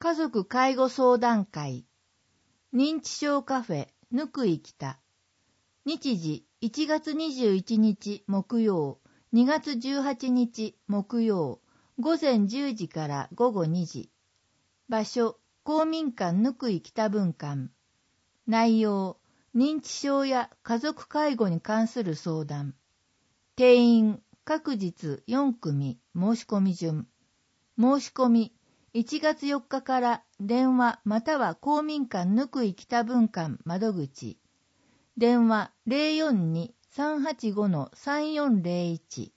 家族介護相談会、認知症カフェぬくい北、日時1月21日木曜、2月18日木曜、午前10時から午後2時。場所、公民館ぬくい北分館。内容、認知症や家族介護に関する相談。定員、各日4組、申し込み順。申し込み、1月4日から電話または公民館ぬくい北分館窓口。電話 042-385-3401